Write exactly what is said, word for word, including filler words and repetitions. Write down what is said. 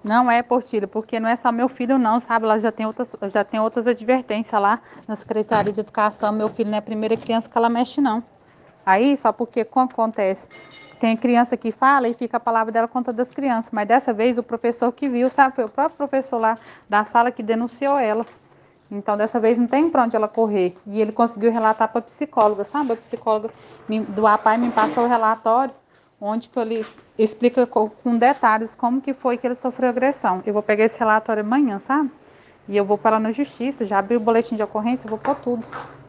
Não é, Portilho, porque não é só meu filho não, sabe? Ela já tem outras, já tem outras advertências lá na Secretaria de Educação. Meu filho não é a primeira criança que ela mexe, não. Aí, só porque o que acontece? Tem criança que fala e fica a palavra dela contra das crianças, mas dessa vez o professor que viu, sabe? Foi o próprio professor lá da sala que denunciou ela. Então, dessa vez não tem pra onde ela correr. E ele conseguiu relatar para a psicóloga, sabe? A psicóloga me- do A P A I me passou o relatório, onde que ele explica co- com detalhes como que foi que ele sofreu agressão. Eu vou pegar esse relatório amanhã, sabe? E eu vou para lá na justiça, já abri o boletim de ocorrência, eu vou pôr tudo.